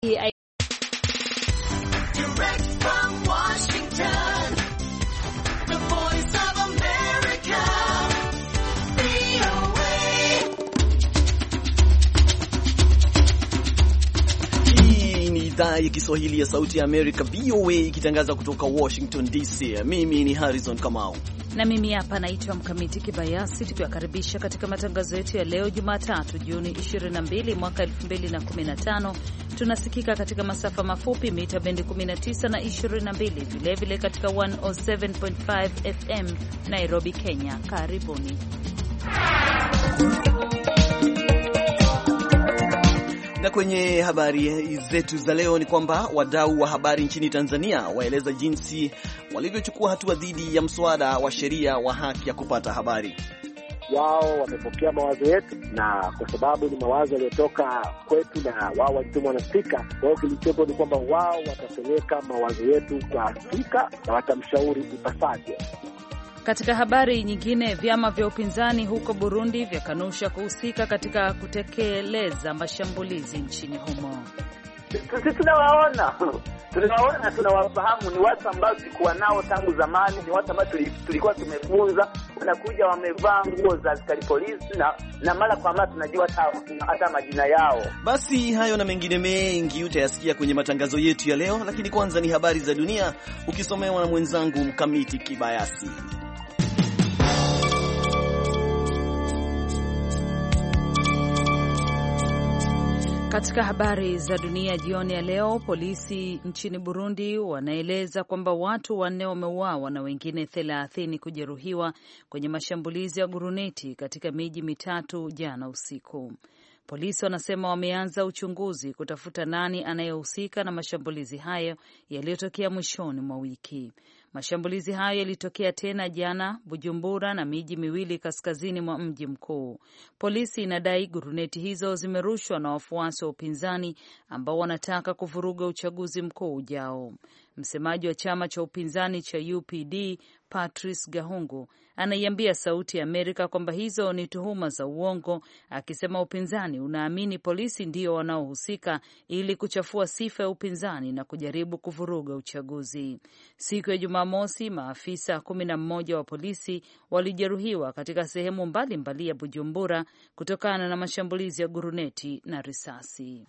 Direct from Washington, the voice of America, VOA. Hii ni idhaa ya Kiswahili ya Sauti ya Amerika, VOA, ikitangaza kutoka Washington DC. Mimi ni Harrison Kamau. Na mimi hapa naitwa Mkamiti Kibayasi, tukiwakaribisha katika matangazo yetu ya leo Jumatatu, Juni 22 mwaka 2015. Tunasikika katika masafa mafupi mita bendi 19 na 22, vilevile katika 107.5 FM Nairobi, Kenya. Karibuni. Na kwenye habari zetu za leo ni kwamba wadau wa habari nchini Tanzania waeleza jinsi walivyochukua hatua dhidi ya mswada wa sheria wa haki ya kupata habari. Wao wamepokea mawazo yetu, na kwa sababu ni mawazo yaliyotoka kwetu na wao walitumwa na Spika, kwa hiyo kilichopo ni kwamba wao watapeleka mawazo yetu kwa Spika na watamshauri ipasavyo. Katika habari nyingine, vyama vya upinzani huko Burundi vyakanusha kuhusika katika kutekeleza mashambulizi nchini humo. Sisi tunawaona na tunawafahamu, ni watu ambao tulikuwa nao tangu zamani, ni watu ambao tulikuwa tumefunza, wanakuja wamevaa nguo za askari polisi na mara kwa mara tunajua hata majina yao. Basi hayo na mengine mengi utayasikia kwenye matangazo yetu ya leo, lakini kwanza ni habari za dunia ukisomewa na mwenzangu Mkamiti Kibayasi. Katika habari za dunia jioni ya leo, polisi nchini Burundi wanaeleza kwamba watu 4 wameuawa na wengine 30 kujeruhiwa kwenye mashambulizi ya guruneti katika miji mitatu jana usiku. Polisi wanasema wameanza uchunguzi kutafuta nani anayehusika na mashambulizi hayo yaliyotokea mwishoni mwa wiki. Mashambulizi hayo yalitokea tena jana Bujumbura na miji miwili kaskazini mwa mji mkuu. Polisi inadai guruneti hizo zimerushwa na wafuasi wa upinzani ambao wanataka kuvuruga uchaguzi mkuu ujao. Msemaji wa chama cha upinzani cha UPD Patrice Gahungu anaiambia Sauti ya Amerika kwamba hizo ni tuhuma za uongo, akisema upinzani unaamini polisi ndio wanaohusika ili kuchafua sifa ya upinzani na kujaribu kuvuruga uchaguzi. Siku ya Jumamosi, maafisa 11 wa polisi walijeruhiwa katika sehemu mbalimbali ya Bujumbura kutokana na mashambulizi ya guruneti na risasi.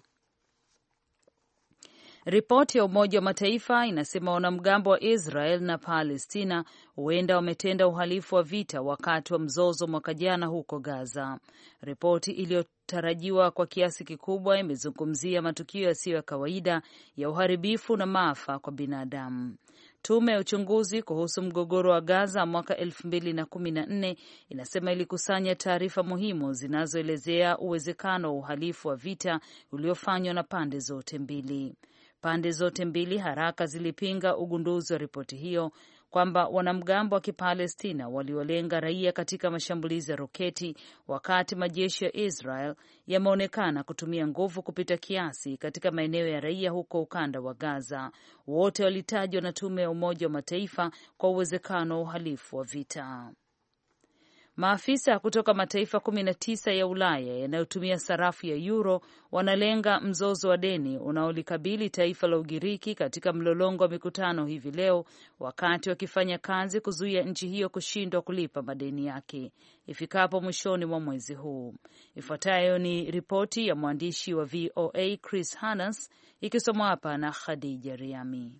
Ripoti ya Umoja wa Mataifa inasema wanamgambo wa Israel na Palestina huenda wametenda uhalifu wa vita wakati wa mzozo mwaka jana huko Gaza. Ripoti iliyotarajiwa kwa kiasi kikubwa imezungumzia matukio yasiyo ya kawaida ya uharibifu na maafa kwa binadamu. Tume ya uchunguzi kuhusu mgogoro wa Gaza mwaka 2014 inasema ilikusanya taarifa muhimu zinazoelezea uwezekano wa uhalifu wa vita uliofanywa na pande zote mbili. Pande zote mbili haraka zilipinga ugunduzi wa ripoti hiyo kwamba wanamgambo wa Kipalestina waliolenga raia katika mashambulizi ya roketi, wakati majeshi ya Israel yameonekana kutumia nguvu kupita kiasi katika maeneo ya raia huko ukanda wa Gaza. Wote walitajwa na Tume ya Umoja wa Mataifa kwa uwezekano wa uhalifu wa vita. Maafisa kutoka mataifa 19 ya Ulaya yanayotumia sarafu ya euro wanalenga mzozo wa deni unaolikabili taifa la Ugiriki katika mlolongo wa mikutano hivi leo, wakati wakifanya kazi kuzuia nchi hiyo kushindwa kulipa madeni yake ifikapo mwishoni mwa mwezi huu. Ifuatayo ni ripoti ya mwandishi wa VOA Chris Hannes, ikisomwa hapa na Khadija Riami.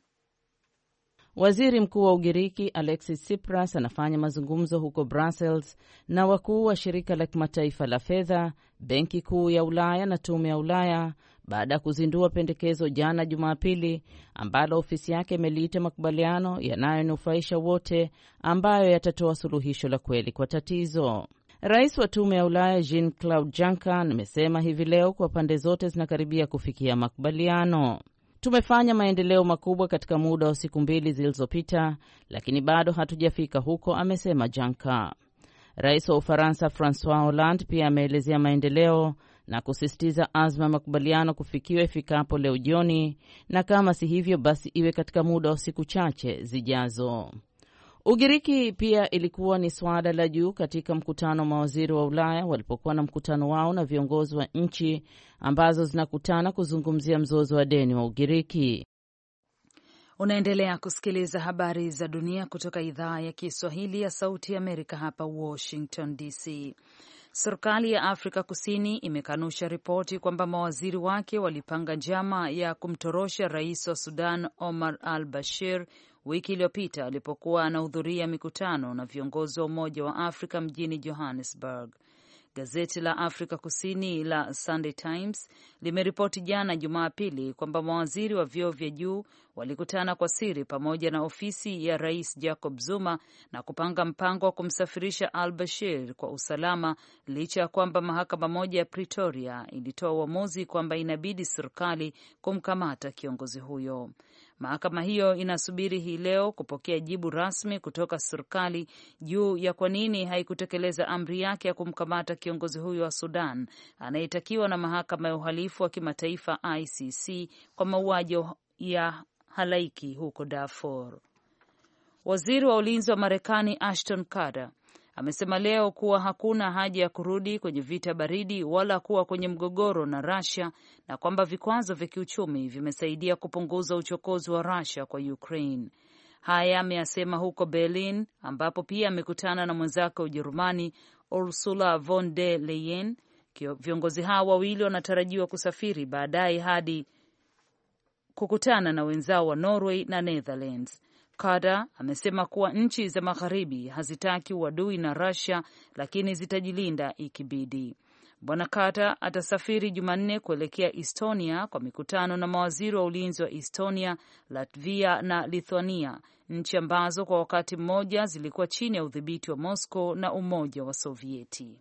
Waziri Mkuu wa Ugiriki Alexis Tsipras anafanya mazungumzo huko Brussels na wakuu wa shirika la kimataifa la fedha, Benki Kuu ya Ulaya na Tume ya Ulaya baada ya kuzindua pendekezo jana Jumapili ambalo ofisi yake imeliita makubaliano yanayonufaisha wote, ambayo yatatoa suluhisho la kweli kwa tatizo. Rais wa Tume ya Ulaya Jean-Claude Juncker amesema hivi leo kwa pande zote zinakaribia kufikia makubaliano. Tumefanya maendeleo makubwa katika muda wa siku 2 zilizopita, lakini bado hatujafika huko, amesema Juncker. Rais wa Ufaransa Francois Hollande pia ameelezea maendeleo na kusisitiza azma ya makubaliano kufikiwa ifikapo leo jioni, na kama si hivyo basi iwe katika muda wa siku chache zijazo. Ugiriki pia ilikuwa ni swala la juu katika mkutano wa mawaziri wa Ulaya walipokuwa na mkutano wao na viongozi wa nchi ambazo zinakutana kuzungumzia mzozo wa deni wa Ugiriki. Unaendelea kusikiliza habari za dunia kutoka idhaa ya Kiswahili ya Sauti ya Amerika hapa Washington DC. Serikali ya Afrika Kusini imekanusha ripoti kwamba mawaziri wake walipanga njama ya kumtorosha rais wa Sudan Omar al-Bashir wiki iliyopita alipokuwa anahudhuria mikutano na viongozi wa Umoja wa Afrika mjini Johannesburg. Gazeti la Afrika Kusini la Sunday Times limeripoti jana Jumapili kwamba mawaziri wa vyeo vya juu walikutana kwa siri pamoja na ofisi ya Rais Jacob Zuma na kupanga mpango wa kumsafirisha al-Bashir kwa usalama, licha ya kwamba mahakama moja ya Pretoria ilitoa uamuzi kwamba inabidi serikali kumkamata kiongozi huyo. Mahakama hiyo inasubiri hii leo kupokea jibu rasmi kutoka serikali juu ya kwa nini haikutekeleza amri yake ya kumkamata kiongozi huyo wa Sudan anayetakiwa na mahakama ya uhalifu wa kimataifa ICC kwa mauaji ya halaiki huko Darfur. Waziri wa ulinzi wa Marekani Ashton Carter amesema leo kuwa hakuna haja ya kurudi kwenye vita baridi wala kuwa kwenye mgogoro na Russia na kwamba vikwazo vya kiuchumi vimesaidia kupunguza uchokozi wa Russia kwa Ukraine. Haya ameyasema huko Berlin ambapo pia amekutana na mwenzake wa Ujerumani Ursula von der Leyen. Viongozi hao wawili wanatarajiwa kusafiri baadaye hadi kukutana na wenzao wa Norway na Netherlands. Carter amesema kuwa nchi za magharibi hazitaki uadui na Russia, lakini zitajilinda ikibidi. Bwana Carter atasafiri Jumanne kuelekea Estonia kwa mikutano na mawaziri wa ulinzi wa Estonia, Latvia na Lithuania, nchi ambazo kwa wakati mmoja zilikuwa chini ya udhibiti wa Moscow na Umoja wa Sovieti.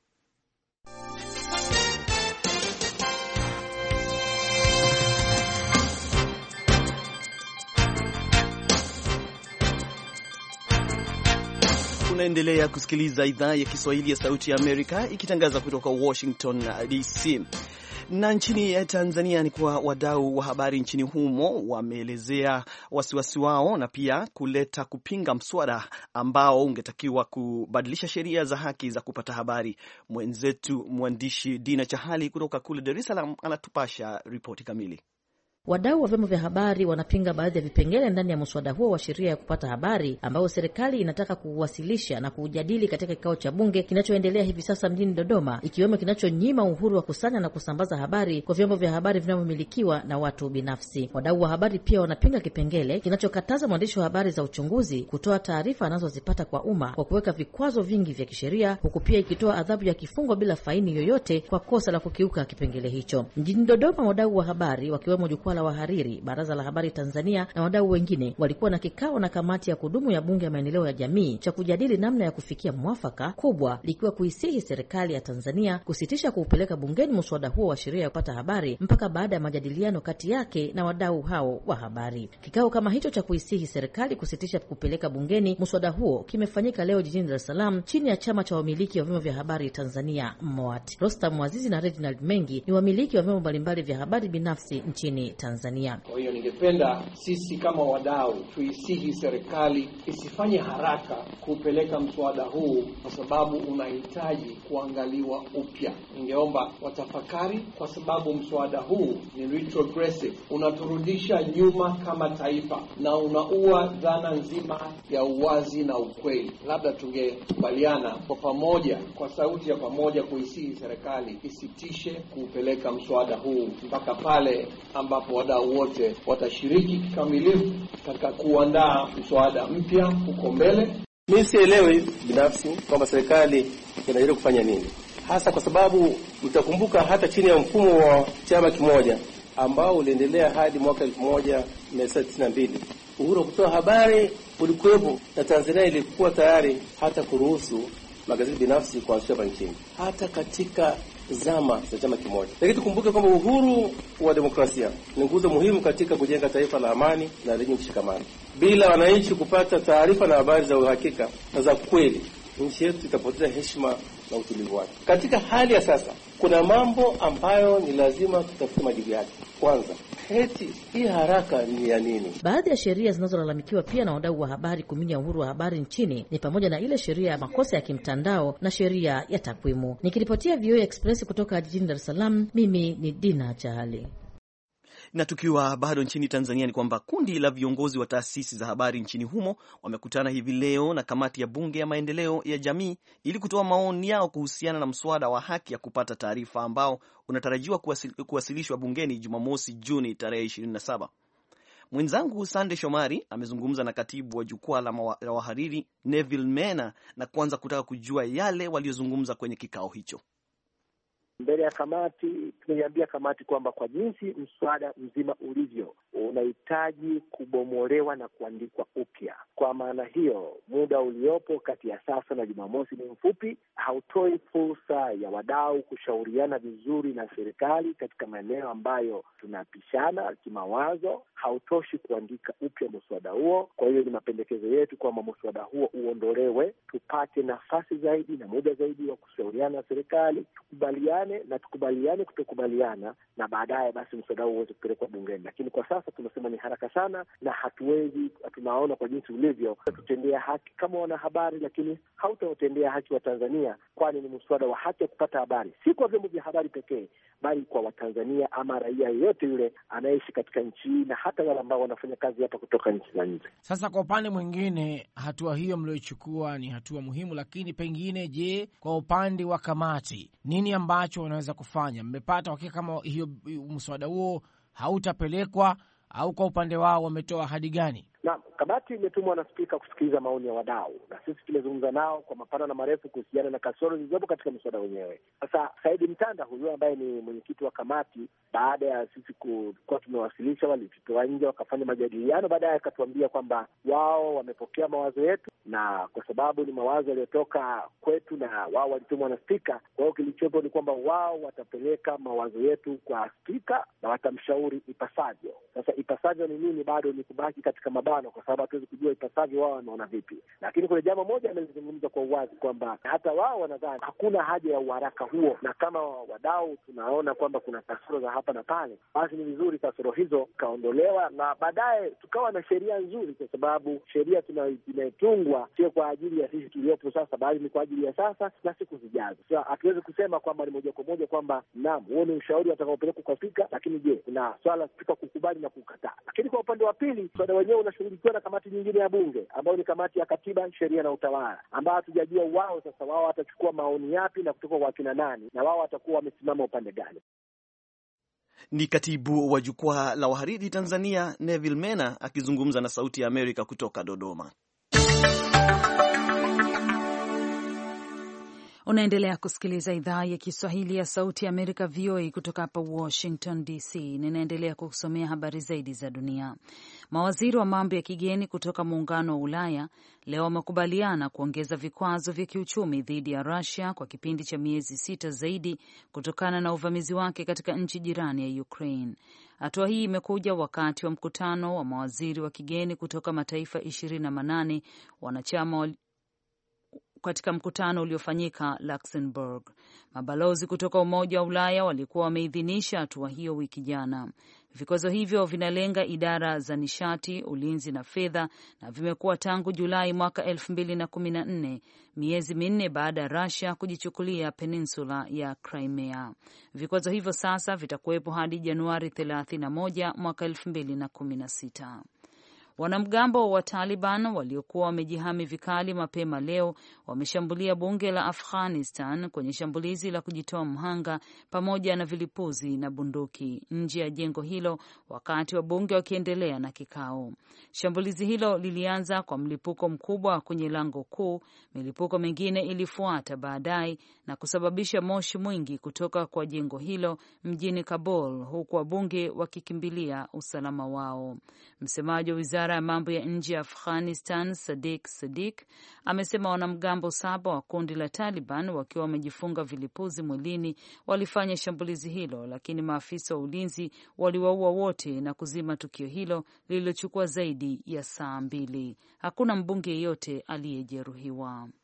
Unaendelea kusikiliza idhaa ya Kiswahili ya Sauti ya Amerika ikitangaza kutoka Washington DC. Na nchini Tanzania ni kwa wadau wa habari nchini humo wameelezea wasiwasi wao na pia kuleta kupinga mswada ambao ungetakiwa kubadilisha sheria za haki za kupata habari. Mwenzetu mwandishi Dina Chahali kutoka kule Dar es Salaam anatupasha ripoti kamili. Wadau wa vyombo vya habari wanapinga baadhi ya vipengele ndani ya mswada huo wa sheria ya kupata habari ambao serikali inataka kuwasilisha na kujadili katika kikao cha bunge kinachoendelea hivi sasa mjini Dodoma, ikiwemo kinachonyima uhuru wa kusanya na kusambaza habari kwa vyombo vya habari vinavyomilikiwa na watu binafsi. Wadau wa habari pia wanapinga kipengele kinachokataza mwandishi wa habari za uchunguzi kutoa taarifa anazozipata kwa umma kwa kuweka vikwazo vingi vya kisheria, huku pia ikitoa adhabu ya kifungo bila faini yoyote kwa kosa la kukiuka kipengele hicho. Mjini Dodoma, wadau wa habari wakiwemo jukwaa la wahariri, Baraza la Habari Tanzania na wadau wengine walikuwa na kikao na kamati ya kudumu ya Bunge ya Maendeleo ya Jamii cha kujadili namna ya kufikia mwafaka, kubwa likiwa kuisihi serikali ya Tanzania kusitisha kuupeleka bungeni mswada huo wa sheria ya kupata habari mpaka baada ya majadiliano kati yake na wadau hao wa habari. Kikao kama hicho cha kuisihi serikali kusitisha kupeleka bungeni mswada huo kimefanyika leo jijini Dar es Salaam chini ya chama cha wamiliki wa vyombo vya habari Tanzania MOAT. Rostam Azizi na Reginald Mengi ni wamiliki wa vyombo mbalimbali vya habari binafsi nchini Tanzania. Kwa hiyo ningependa sisi kama wadau tuisihi serikali isifanye haraka kupeleka mswada huu kwa sababu unahitaji kuangaliwa upya. Ningeomba watafakari kwa sababu mswada huu ni retrogressive, unaturudisha nyuma kama taifa na unaua dhana nzima ya uwazi na ukweli. Labda tungekubaliana kwa pamoja, kwa sauti ya pamoja, kuisihi serikali isitishe kupeleka mswada huu mpaka pale ambapo wadau wote watashiriki kikamilifu katika kuandaa mswada mpya huko mbele. Mimi sielewi binafsi kwamba serikali inajaribu kufanya nini hasa, kwa sababu mtakumbuka hata chini ya mfumo wa chama kimoja ambao uliendelea hadi mwaka 1992 uhuru wa kutoa habari ulikuwepo, na Tanzania ilikuwa tayari hata kuruhusu magazeti binafsi kuanzishwa nchini hata katika zama za chama kimoja. Lakini tukumbuke kwamba uhuru wa demokrasia ni nguzo muhimu katika kujenga taifa la amani na lenye mshikamano. Bila wananchi kupata taarifa na habari za uhakika na za kweli, nchi yetu itapoteza heshima na utulivu wake. Katika hali ya sasa, kuna mambo ambayo ni lazima tutafute majibu yake. Kwanza, Eti hii haraka ni ya nini? Baadhi ya sheria zinazolalamikiwa pia na wadau wa habari kuminya uhuru wa habari nchini ni pamoja na ile sheria ya makosa ya kimtandao na sheria ya takwimu. Nikiripotia VOA Express kutoka jijini Dar es Salaam, mimi ni Dina Chahali. Na tukiwa bado nchini Tanzania, ni kwamba kundi la viongozi wa taasisi za habari nchini humo wamekutana hivi leo na kamati ya bunge ya maendeleo ya jamii ili kutoa maoni yao kuhusiana na mswada wa haki ya kupata taarifa ambao unatarajiwa kuwasilishwa bungeni Jumamosi Juni tarehe 27. Mwenzangu Sande Shomari amezungumza na katibu wa jukwaa la wahariri Neville Mena na kuanza kutaka kujua yale waliozungumza kwenye kikao hicho. Mbele ya kamati tumeiambia kamati kwamba kwa jinsi mswada mzima ulivyo unahitaji kubomolewa na kuandikwa upya. Kwa maana hiyo, muda uliopo kati ya sasa na Jumamosi ni mfupi, hautoi fursa ya wadau kushauriana vizuri na serikali katika maeneo ambayo tunapishana kimawazo. Hautoshi kuandika upya mswada huo. Kwa hiyo ni mapendekezo yetu kwamba mswada huo uondolewe, tupate nafasi zaidi na muda zaidi wa kushauriana na serikali, tukubaliane kutokubaliana, na baadaye basi mswada huo uweze kupelekwa bungeni. Lakini kwa sasa tunasema ni haraka sana na tunaona kwa jinsi ulivyo tutendea haki kama wanahabari, lakini hautautendea haki wa Tanzania, kwani ni mswada wa haki ya kupata habari, si kwa vyombo vya habari pekee, bali kwa Watanzania ama raia yeyote yule anaishi katika nchi hii na hata wale ambao wanafanya kazi hapa kutoka nchi za nje. Sasa kwa upande mwingine, hatua hiyo mlioichukua ni hatua muhimu, lakini pengine, je, kwa upande wa kamati nini ambacho wanaweza kufanya? Mmepata hakika kama hiyo mswada huo hautapelekwa, au kwa upande wao wametoa ahadi gani? Na kamati imetumwa na spika kusikiliza maoni ya wadau, na sisi tumezungumza nao kwa mapana na marefu kuhusiana na kasoro zilizopo katika mswada wenyewe. Sasa Saidi Mtanda huyu ambaye ni mwenyekiti wa kamati, baada ya sisi kuwa tumewasilisha, walitutoa nje wakafanya majadiliano, baadaye akatuambia kwamba wao wamepokea mawazo yetu, na kwa sababu ni mawazo yaliyotoka kwetu na wao walitumwa na spika, kwa hiyo kilichopo ni kwamba wao watapeleka mawazo yetu kwa spika na watamshauri ipasavyo. Sasa ipasavyo ni nini? Bado ni kubaki katika mabano, kwa sababu hatuwezi kujua ipasavyo wao wanaona vipi. Lakini kuna jambo moja amelizungumza kwa uwazi kwamba hata wao wanadhani hakuna haja ya uharaka huo, na kama wadau tunaona kwamba kuna kasoro za hapa na pale, basi ni vizuri kasoro hizo kaondolewa na baadaye tukawa na sheria nzuri, kwa sababu sheria tunayotungwa sio kwa ajili ya sisi tuliopo sasa, bali ni kwa ajili ya sasa na siku zijazo. Sasa hatuwezi kusema kwamba ni moja kwa moja kwamba naam, huo ni ushauri watakaopelekwa kwa spika, lakini je, kuna swala spika kukubali na kukataa. Lakini kwa upande wa pili, mswada wenyewe unashughulikiwa na kamati nyingine ya bunge ambayo ni kamati ya katiba, sheria na utawala, ambao hatujajua wao sasa wao watachukua maoni yapi na kutoka kwa kina nani, na wao watakuwa wamesimama upande gani. Ni katibu wa jukwaa la wahariri Tanzania Neville Mena akizungumza na Sauti ya Amerika kutoka Dodoma. Unaendelea kusikiliza idhaa ya Kiswahili ya Sauti ya Amerika, VOA, kutoka hapa Washington DC. Ninaendelea kukusomea habari zaidi za dunia. Mawaziri wa mambo ya kigeni kutoka Muungano wa Ulaya leo wamekubaliana kuongeza vikwazo vya kiuchumi dhidi ya Russia kwa kipindi cha miezi 6 zaidi kutokana na uvamizi wake katika nchi jirani ya Ukraine. Hatua hii imekuja wakati wa mkutano wa mawaziri wa kigeni kutoka mataifa 28 wanachama katika mkutano uliofanyika Luxembourg. Mabalozi kutoka Umoja wa Ulaya walikuwa wameidhinisha hatua hiyo wiki jana. Vikwazo hivyo vinalenga idara za nishati, ulinzi na fedha, na vimekuwa tangu Julai mwaka 2014, miezi minne baada ya Russia kujichukulia peninsula ya Crimea. Vikwazo hivyo sasa vitakuwepo hadi Januari 31 mwaka 2016. Wanamgambo wa Taliban waliokuwa wamejihami vikali mapema leo wameshambulia bunge la Afghanistan kwenye shambulizi la kujitoa mhanga pamoja na vilipuzi na bunduki nje ya jengo hilo wakati wa bunge wakiendelea na kikao. Shambulizi hilo lilianza kwa mlipuko mkubwa kwenye lango kuu. Milipuko mingine ilifuata baadaye na kusababisha moshi mwingi kutoka kwa jengo hilo mjini Kabul, huku wabunge wakikimbilia usalama wao. Msemaji wa Wizara ya mambo ya nje ya Afghanistan, Sadiq, amesema wanamgambo 7 wa kundi la Taliban wakiwa wamejifunga vilipuzi mwilini walifanya shambulizi hilo, lakini maafisa wa ulinzi waliwaua wote na kuzima tukio hilo lililochukua zaidi ya saa 2. Hakuna mbunge yeyote aliyejeruhiwa.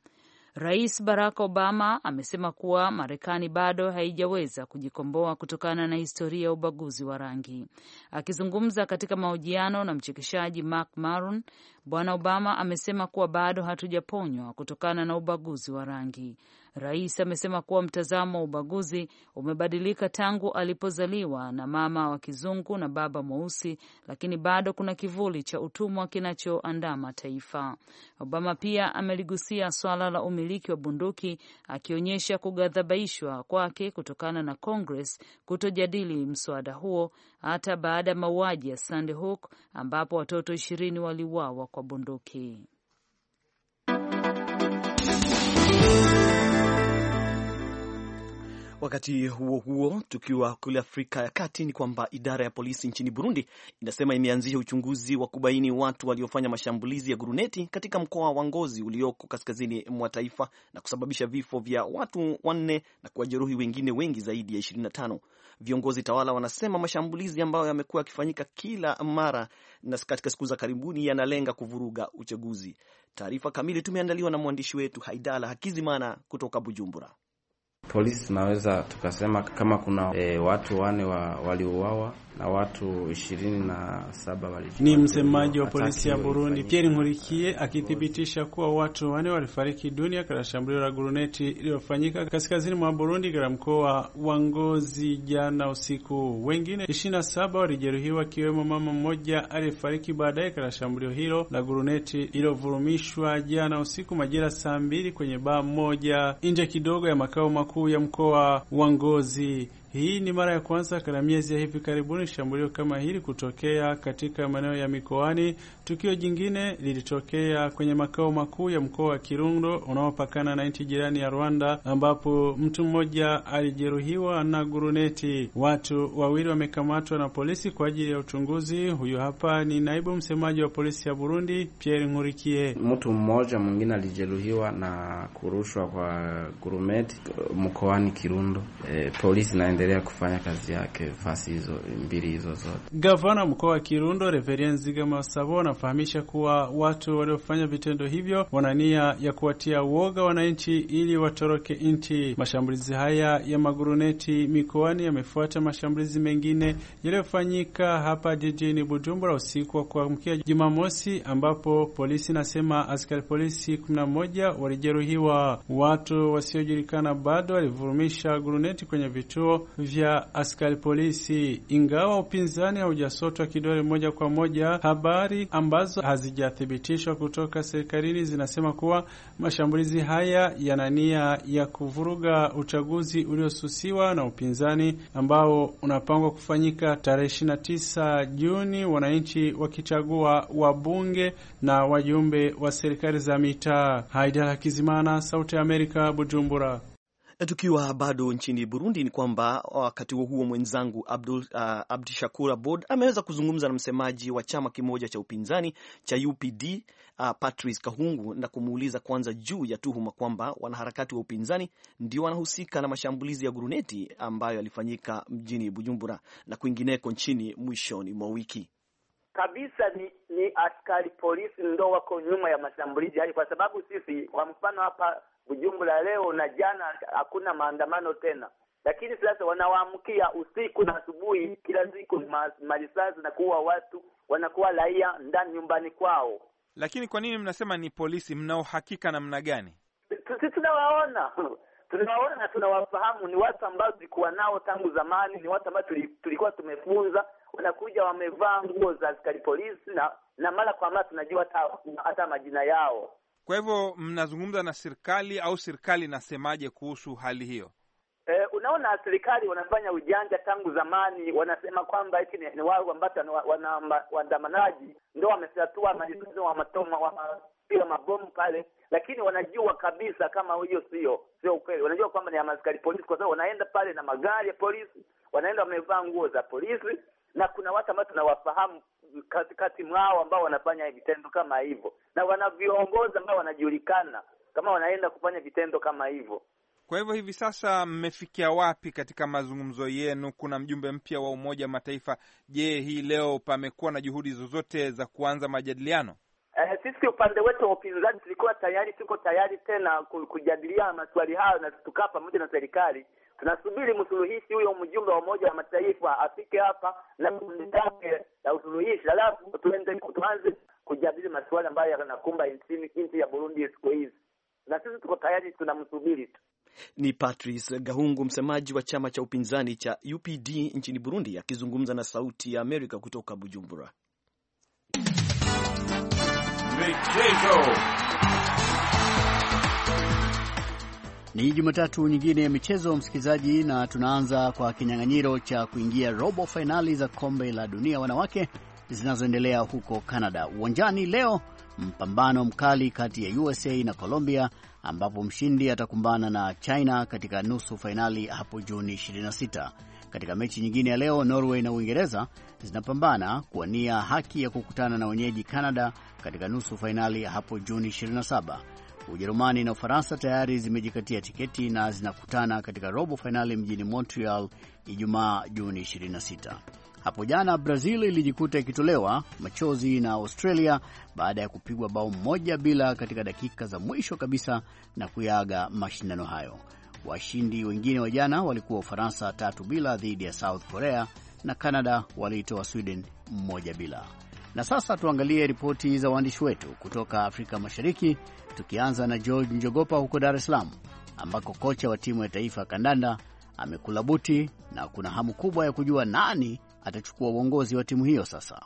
Rais Barack Obama amesema kuwa Marekani bado haijaweza kujikomboa kutokana na historia ya ubaguzi wa rangi. Akizungumza katika mahojiano na mchekeshaji Mark Maron, Bwana Obama amesema kuwa bado hatujaponywa kutokana na ubaguzi wa rangi. Rais amesema kuwa mtazamo wa ubaguzi umebadilika tangu alipozaliwa na mama wa kizungu na baba mweusi, lakini bado kuna kivuli cha utumwa kinachoandama taifa. Obama pia ameligusia swala la umiliki wa bunduki, akionyesha kughadhabishwa kwake kutokana na Congress kutojadili mswada huo hata baada ya mauaji ya Sandy Hook ambapo watoto 20 waliuawa kwa bunduki. Wakati huo huo, tukiwa kule Afrika ya Kati, ni kwamba idara ya polisi nchini Burundi inasema imeanzisha uchunguzi wa kubaini watu waliofanya mashambulizi ya guruneti katika mkoa wa Ngozi ulioko kaskazini mwa taifa na kusababisha vifo vya watu 4 na kuwajeruhi wengine wengi zaidi ya 25. Viongozi tawala wanasema mashambulizi ambayo yamekuwa yakifanyika kila mara na katika siku za karibuni yanalenga kuvuruga uchaguzi. Taarifa kamili tumeandaliwa na mwandishi wetu Haidala Hakizimana kutoka Bujumbura. Polisi tunaweza tukasema kama kuna watu 4 waliuawa na watu 27 walijeruhiwa. Ni msemaji wa polisi ya Burundi Pierre Nkurikiye akithibitisha kuwa watu 4 walifariki dunia katika shambulio la guruneti lililofanyika kaskazini mwa Burundi katika mkoa wa Ngozi jana usiku. Wengine 27 walijeruhiwa, kiwemo mama mmoja aliyefariki baadaye katika shambulio hilo la guruneti lililovurumishwa jana usiku majira saa 2 kwenye baa moja nje kidogo ya makao makuu ya mkoa wa Ngozi. Hii ni mara ya kwanza katika miezi ya hivi karibuni shambulio kama hili kutokea katika maeneo ya mikoani. Tukio jingine lilitokea kwenye makao makuu ya mkoa wa Kirundo unaopakana na nchi jirani ya Rwanda, ambapo mtu mmoja alijeruhiwa na guruneti. Watu 2 wamekamatwa na polisi kwa ajili ya uchunguzi. Huyu hapa ni naibu msemaji wa polisi ya Burundi Pierre Nkurikiye. Mtu mmoja mwingine alijeruhiwa na kurushwa kwa guruneti mkoani Kirundo. Polisi naendelea kufanya kazi yake fasi hizo mbili hizo zote. Gavana mkoa wa Kirundo Reverend Zigama Sabo anafahamisha kuwa watu waliofanya vitendo hivyo wana nia ya kuwatia uoga wananchi ili watoroke nchi. Mashambulizi haya ya maguruneti mikoani yamefuata mashambulizi mengine yaliyofanyika hapa jijini Bujumbura usiku wa kuamkia Jumamosi, ambapo polisi nasema askari polisi 11 walijeruhiwa. Watu wasiojulikana bado walivurumisha guruneti kwenye vituo vya askari polisi. Ingawa upinzani haujasotwa kidole moja kwa moja, habari ambazo hazijathibitishwa kutoka serikalini zinasema kuwa mashambulizi haya yana nia ya kuvuruga uchaguzi uliosusiwa na upinzani ambao unapangwa kufanyika tarehe 29 Juni, wananchi wakichagua wabunge na wajumbe wa serikali za mitaa. Haidara Kizimana, Sauti ya Amerika, Bujumbura. Tukiwa bado nchini Burundi, ni kwamba wakati huo mwenzangu Abdishakur Abod ameweza kuzungumza na msemaji wa chama kimoja cha upinzani cha UPD Patrice Kahungu na kumuuliza kwanza juu ya tuhuma kwamba wanaharakati wa upinzani ndio wanahusika na mashambulizi ya guruneti ambayo yalifanyika mjini Bujumbura na kwingineko nchini mwishoni mwa wiki. Kabisa ni askari polisi ndio wako nyuma ya mashambulizi hayo, kwa sababu sisi kwa mfano hapa Bujumbura leo na jana hakuna maandamano tena, lakini sasa wanawaamkia usiku na asubuhi kila siku marisasi na kuua watu, wanakuwa raia ndani nyumbani kwao. Lakini kwa nini mnasema ni polisi? Mna uhakika namna gani? Sisi tunawaona na tunawafahamu, ni watu ambao tulikuwa nao tangu zamani, ni watu ambao tulikuwa tumefunza, wanakuja wamevaa nguo za askari polisi na mara kwa mara tunajua hata majina yao. Kwa hivyo mnazungumza na serikali au serikali nasemaje kuhusu hali hiyo? Unaona, serikali wanafanya ujanja tangu zamani, wanasema kwamba eti ni wao ambao waandamanaji ndio wametatua matatizo wa matoma wa pia mabomu pale, lakini wanajua kabisa kama hiyo sio ukweli. Wanajua kwamba ni askari polisi, kwa sababu wanaenda pale na magari ya polisi, wanaenda wamevaa nguo za polisi, na kuna watu ambao tunawafahamu katikati mwao ambao wanafanya vitendo kama hivyo, na wana viongozi ambao wanajulikana kama wanaenda kufanya vitendo kama hivyo. Kwa hivyo hivi sasa mmefikia wapi katika mazungumzo yenu? Kuna mjumbe mpya wa Umoja wa Mataifa. Je, hii leo pamekuwa na juhudi zozote za kuanza majadiliano? Sisi upande wetu wa upinzani tuko tayari tena kujadiliana maswali hayo na tukaa pamoja na serikali. Tunasubiri msuluhishi huyo mjumbe wa Umoja wa Mataifa afike hapa na kundi lake la usuluhishi, alafu tuanze kujadili maswali ambayo yanakumba nchi ya Burundi siku hizi, na sisi tuko tayari, tunamsubiri tu. Ni Patrice Gahungu, msemaji wa chama cha upinzani cha UPD nchini Burundi, akizungumza na Sauti ya Amerika kutoka Bujumbura. Michezo. Ni Jumatatu nyingine ya michezo, msikilizaji, na tunaanza kwa kinyang'anyiro cha kuingia robo fainali za kombe la dunia wanawake zinazoendelea huko Canada. Uwanjani leo mpambano mkali kati ya USA na Colombia, ambapo mshindi atakumbana na China katika nusu fainali hapo Juni 26. Katika mechi nyingine ya leo, Norway na Uingereza zinapambana kuwania haki ya kukutana na wenyeji Canada katika nusu fainali hapo Juni 27. Ujerumani na Ufaransa tayari zimejikatia tiketi na zinakutana katika robo fainali mjini Montreal Ijumaa Juni 26. Hapo jana Brazil ilijikuta ikitolewa machozi na Australia baada ya kupigwa bao 1-0 katika dakika za mwisho kabisa na kuyaga mashindano hayo. Washindi wengine wa jana walikuwa Ufaransa 3-0 dhidi ya South Korea na Canada waliitoa Sweden 1-0. Na sasa tuangalie ripoti za waandishi wetu kutoka Afrika Mashariki, tukianza na George Njogopa huko Dar es Salaam, ambako kocha wa timu ya taifa ya kandanda amekula buti na kuna hamu kubwa ya kujua nani atachukua uongozi wa timu hiyo sasa.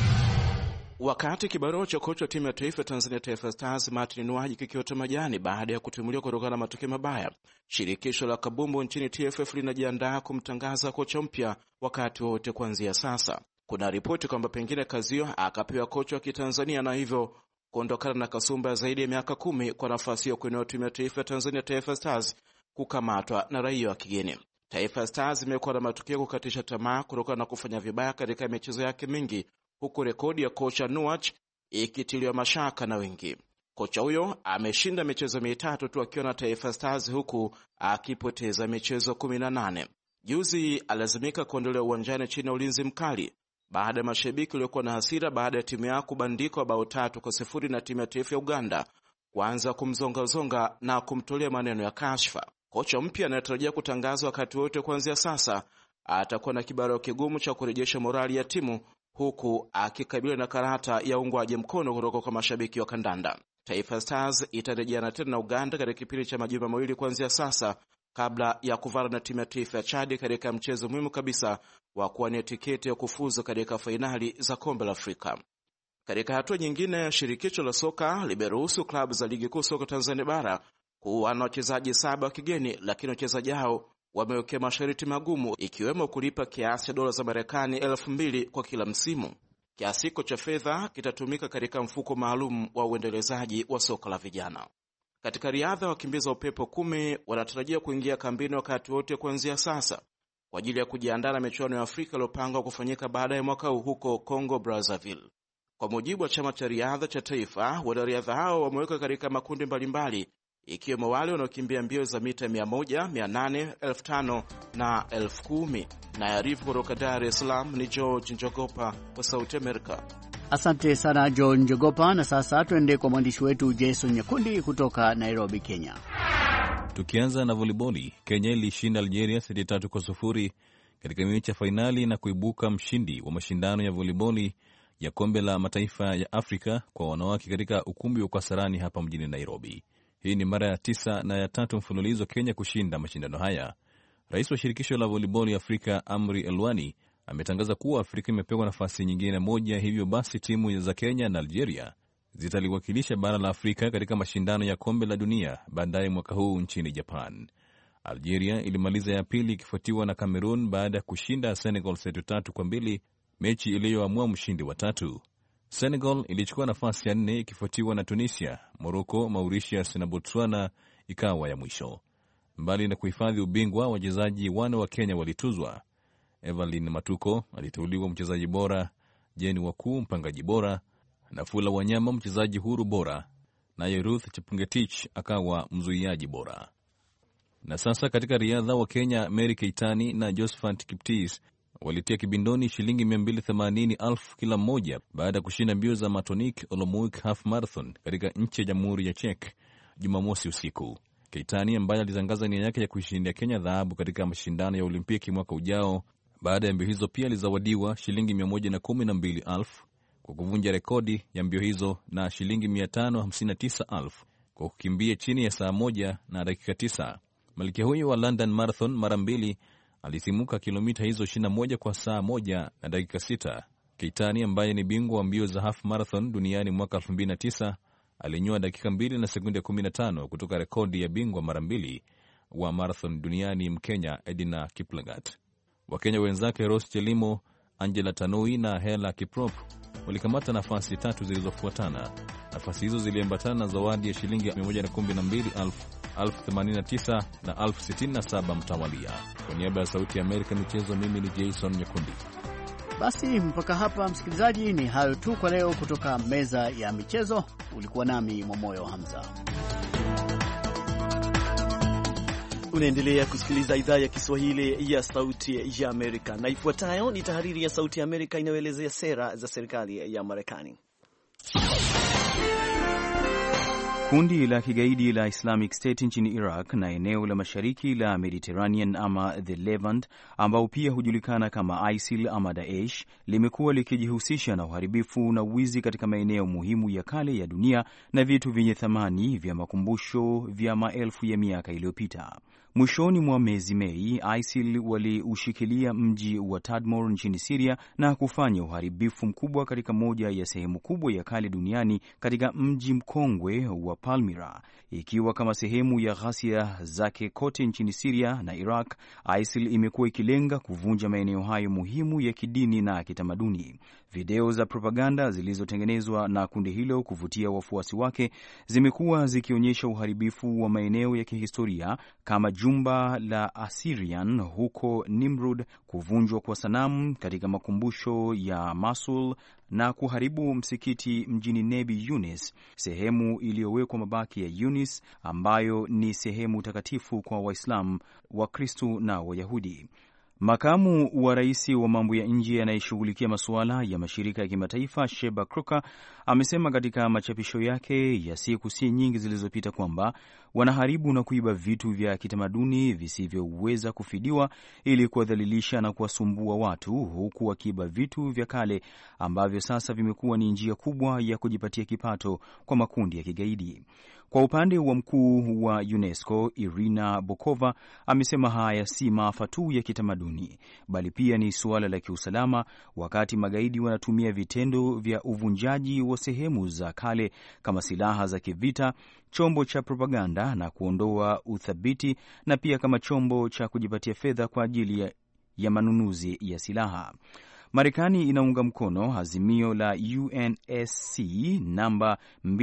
Wakati kibarua cha kocha wa timu ya taifa Tanzania Taifa Stars Martin Nuaji kikiota majani baada ya kutimuliwa kutokana na matokeo mabaya, shirikisho la kabumbu nchini TFF linajiandaa kumtangaza kocha mpya wakati wote kuanzia sasa. Kuna ripoti kwamba pengine kazi hiyo akapewa kocha wa Kitanzania na hivyo kuondokana na kasumba ya zaidi ya miaka 10 kwa nafasi ya kuinua timu ya taifa ya Tanzania Taifa Stars kukamatwa na raia wa kigeni. Taifa Stars imekuwa na matukio kukatisha tamaa kutokana na kufanya vibaya katika michezo yake mingi, huku rekodi ya kocha Nuach ikitiliwa mashaka na wengi. Kocha huyo ameshinda michezo 3 tu akiwa na Taifa Stars, huku akipoteza michezo 18. Juzi alazimika kuondolewa uwanjani chini ya ulinzi mkali baada ya mashabiki waliokuwa na hasira baada ya timu yake kubandikwa bao 3-0 na timu ya taifa ya Uganda kuanza kumzongazonga na kumtolea maneno ya kashfa. Kocha mpya anatarajia kutangazwa wakati wote kuanzia sasa atakuwa na kibarua kigumu cha kurejesha morali ya timu, huku akikabiliwa na karata ya uungwaji mkono kutoka kwa mashabiki wa kandanda. Taifa Stars itarejeana tena na Uganda katika kipindi cha majuma mawili kuanzia sasa, kabla ya kuvana na timu ya taifa ya Chad katika mchezo muhimu kabisa wa kuwania tiketi ya kufuzu katika fainali za kombe la Afrika. Katika hatua nyingine, shirikisho la soka limeruhusu klabu za ligi kuu soka Tanzania bara kuwa na wachezaji 7 wa kigeni, lakini wachezaji hao wamewekea masharti magumu, ikiwemo kulipa kiasi cha dola za Marekani 2,000 kwa kila msimu. Kiasi hicho cha fedha kitatumika katika mfuko maalum wa uendelezaji wa soka la vijana. Katika riadha, wakimbiza upepo 10 wanatarajia kuingia kambini wakati wote kuanzia sasa kwa ajili ya kujiandaa na michuano ya Afrika iliyopangwa kufanyika baada ya mwaka huu huko Congo Brazzaville. Kwa mujibu wa chama cha riadha cha taifa, wanariadha hao wameweka katika makundi mbalimbali, ikiwemo wale wanaokimbia mbio za mita 100, 800, 1500 na 10,000. Na yarifu kutoka Dar es Salaam ni George Njogopa wa Sauti Amerika. Asante sana George Njogopa, na sasa tuende kwa mwandishi wetu Jason Nyakundi kutoka Nairobi, Kenya. Tukianza na voliboli, Kenya ilishinda Algeria 3-0 katika mechi ya fainali na kuibuka mshindi wa mashindano ya voliboli ya kombe la mataifa ya Afrika kwa wanawake katika ukumbi wa Kasarani hapa mjini Nairobi. Hii ni mara ya 9 na ya 3 mfululizo Kenya kushinda mashindano haya. Rais wa shirikisho la voliboli Afrika Amri Elwani ametangaza kuwa Afrika imepewa nafasi nyingine moja, hivyo basi timu za Kenya na Algeria zitaliwakilisha bara la Afrika katika mashindano ya kombe la dunia baadaye mwaka huu nchini Japan. Algeria ilimaliza ya pili ikifuatiwa na Cameroon baada ya kushinda Senegal 3-2, mechi iliyoamua mshindi wa 3. Senegal ilichukua nafasi ya 4 ikifuatiwa na Tunisia, Morocco, Mauritius na Botswana ikawa ya mwisho. Mbali na kuhifadhi ubingwa, wachezaji 4 wa Kenya walituzwa. Evelyn Matuko aliteuliwa mchezaji bora, Jeni Wakuu mpangaji bora, na Fula Wanyama mchezaji huru bora, naye Ruth Chepngetich akawa mzuiaji bora. Na sasa katika riadha, wa Kenya Mary Keitani na Josephat Kiptis walitia kibindoni shilingi 280,000 kila mmoja baada ya kushinda mbio za Matonik Olomouc Half Marathon katika nchi ya Jamhuri ya Czech Jumamosi usiku. Keitany ambaye alitangaza nia yake ya kuishindia Kenya dhahabu katika mashindano ya Olimpiki mwaka ujao, baada ya mbio hizo pia alizawadiwa shilingi 112,000 kwa kuvunja rekodi ya mbio hizo na shilingi 559,000 kwa kukimbia chini ya saa 1 na dakika 9. Malkia huyo wa London Marathon mara mbili alitimuka kilomita hizo 21 kwa saa 1 na dakika 6. Keitany ambaye ni bingwa wa mbio za half marathon duniani mwaka 2009 alinyoa dakika 2 na sekunde 15 kutoka rekodi ya bingwa mara mbili wa marathon duniani Mkenya Edina Kiplagat. Wakenya wenzake Rose Chelimo, Angela Tanui na Hela Kiprop walikamata nafasi 3 zilizofuatana. Nafasi hizo ziliambatana na zawadi ya shilingi 112,000, 89,000 na 67,000 mtawalia. Kwa niaba ya Sauti ya Amerika michezo, mimi ni Jason Nyakundi. Basi mpaka hapa msikilizaji, ni hayo tu kwa leo kutoka meza ya michezo. Ulikuwa nami Mwamoyo Hamza. Unaendelea kusikiliza idhaa ya Kiswahili ya Sauti ya Amerika, na ifuatayo ni tahariri ya Sauti ya Amerika inayoelezea sera za serikali ya Marekani. Kundi la kigaidi la Islamic State nchini Iraq na eneo la mashariki la Mediterranean ama The Levant, ambao pia hujulikana kama ISIL ama Daesh, limekuwa likijihusisha na uharibifu na wizi katika maeneo muhimu ya kale ya dunia na vitu vyenye thamani vya makumbusho vya maelfu ya miaka iliyopita. Mwishoni mwa mwezi Mei, ISIL waliushikilia mji wa Tadmor nchini Syria na kufanya uharibifu mkubwa katika moja ya sehemu kubwa ya kale duniani katika mji mkongwe wa Palmyra. Ikiwa kama sehemu ya ghasia zake kote nchini Syria na Iraq, ISIL imekuwa ikilenga kuvunja maeneo hayo muhimu ya kidini na kitamaduni. Video za propaganda zilizotengenezwa na kundi hilo kuvutia wafuasi wake zimekuwa zikionyesha uharibifu wa maeneo ya kihistoria kama jumba la Assyrian huko Nimrud, kuvunjwa kwa sanamu katika makumbusho ya Mosul na kuharibu msikiti mjini Nebi Yunus, sehemu iliyowekwa mabaki ya Yunus ambayo ni sehemu takatifu kwa Waislamu, Wakristo na Wayahudi. Makamu wa rais wa mambo ya nje anayeshughulikia masuala ya mashirika ya kimataifa Sheba Crocker amesema katika machapisho yake ya siku si nyingi zilizopita kwamba wanaharibu na kuiba vitu vya kitamaduni visivyoweza kufidiwa ili kuwadhalilisha na kuwasumbua watu, huku wakiiba vitu vya kale ambavyo sasa vimekuwa ni njia kubwa ya kujipatia kipato kwa makundi ya kigaidi. Kwa upande wa mkuu wa UNESCO Irina Bokova amesema haya si maafa tu ya kitamaduni, bali pia ni suala la kiusalama, wakati magaidi wanatumia vitendo vya uvunjaji wa sehemu za kale kama silaha za kivita, chombo cha propaganda na kuondoa uthabiti, na pia kama chombo cha kujipatia fedha kwa ajili ya manunuzi ya silaha. Marekani inaunga mkono azimio la UNSC namba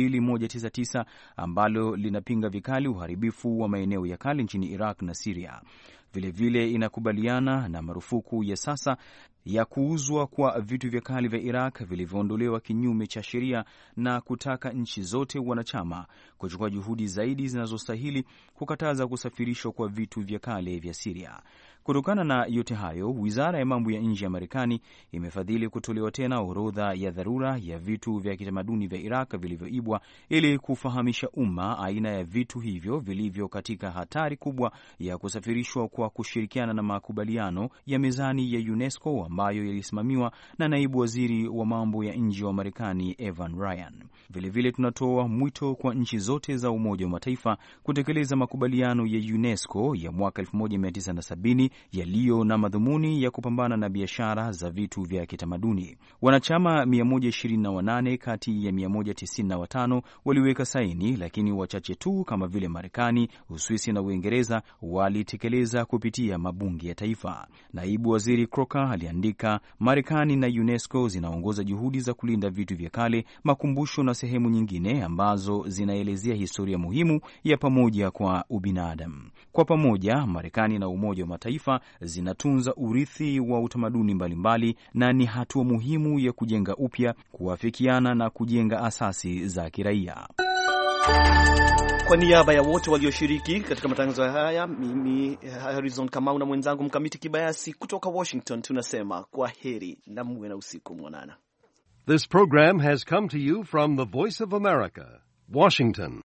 2199 ambalo linapinga vikali uharibifu wa maeneo ya kale nchini Iraq na Syria. Vilevile inakubaliana na marufuku ya sasa ya kuuzwa kwa vitu vya kale vya Iraq vilivyoondolewa kinyume cha sheria na kutaka nchi zote wanachama kuchukua juhudi zaidi zinazostahili kukataza kusafirishwa kwa vitu vya kale vya Syria. Kutokana na yote hayo, Wizara ya Mambo ya Nje ya Marekani imefadhili kutolewa tena orodha ya dharura ya vitu vya kitamaduni vya Iraq vilivyoibwa ili kufahamisha umma aina ya vitu hivyo vilivyo katika hatari kubwa ya kusafirishwa kwa kushirikiana na makubaliano ya mezani ya UNESCO ambayo yalisimamiwa na naibu waziri wa mambo ya nje wa Marekani Evan Ryan. Vilevile tunatoa mwito kwa nchi zote za Umoja wa Mataifa kutekeleza makubaliano ya UNESCO ya mwaka 1970 yaliyo na madhumuni ya kupambana na biashara za vitu vya kitamaduni. Wanachama 128 kati ya 195 waliweka saini, lakini wachache tu kama vile Marekani, Uswisi na Uingereza walitekeleza kupitia mabunge ya taifa. Naibu waziri Crocker aliandika, Marekani na UNESCO zinaongoza juhudi za kulinda vitu vya kale, makumbusho na sehemu nyingine ambazo zinaelezea historia muhimu ya pamoja kwa ubinadamu. Kwa pamoja, Marekani na Umoja wa Mataifa zinatunza urithi wa utamaduni mbalimbali na ni hatua muhimu ya kujenga upya, kuafikiana na kujenga asasi za kiraia. Kwa niaba ya wote walioshiriki katika matangazo haya, mimi Harrison Kamau na mwenzangu Mkamiti Kibayasi kutoka Washington tunasema kwa heri na muwe na usiku mwanana. This program has come to you from the Voice of America, Washington.